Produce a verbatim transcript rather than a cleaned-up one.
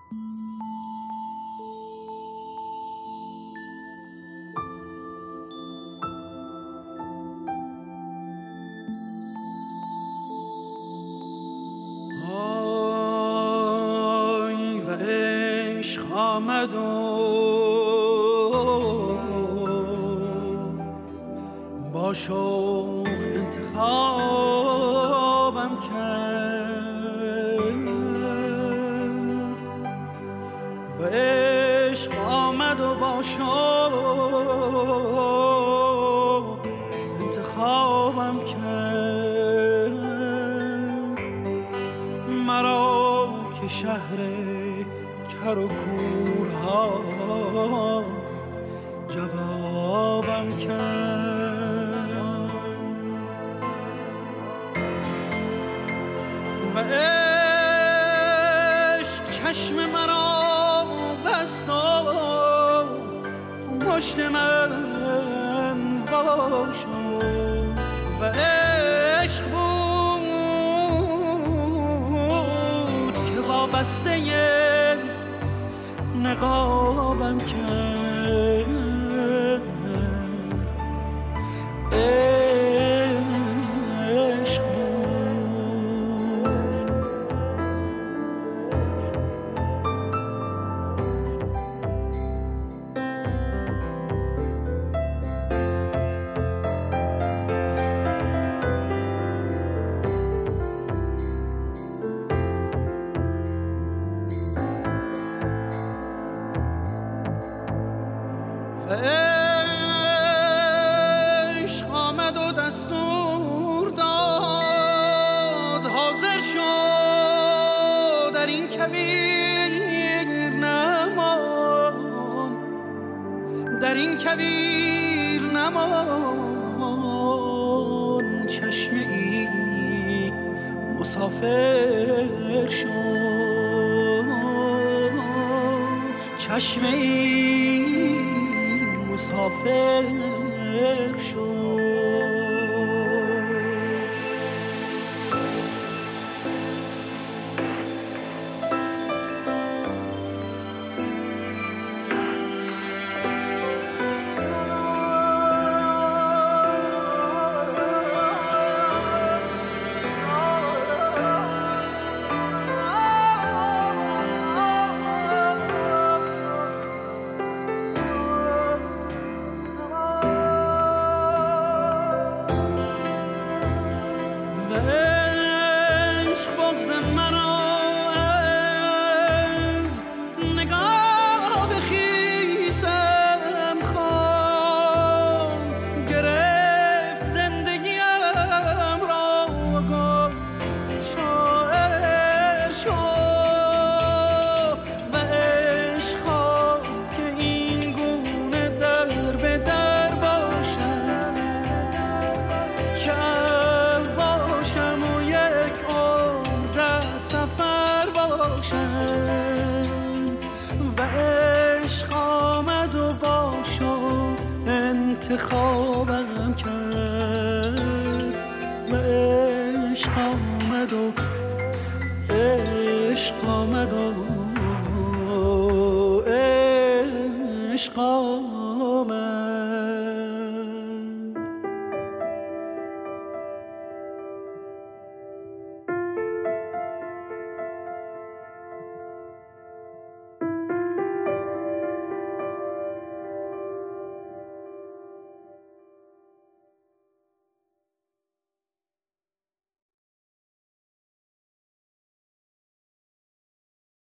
آمد و با شوق انتخابم کرد و عشق آمد و با شوق انتخابم کرد مرا که شهر کر و کورها جوابم کرد و عشق چشم مرا بست و پشت من وا شد و عشق بود که وابسته نقابم کرد عشق عشق آمد و دستور داد حاضر شد در این کویر نمان در این کویر نمان چشم ای مسافر شد چشم ای مسافر شد انتخابم کرد و عشق آمد و عشق آمد و عشق آمد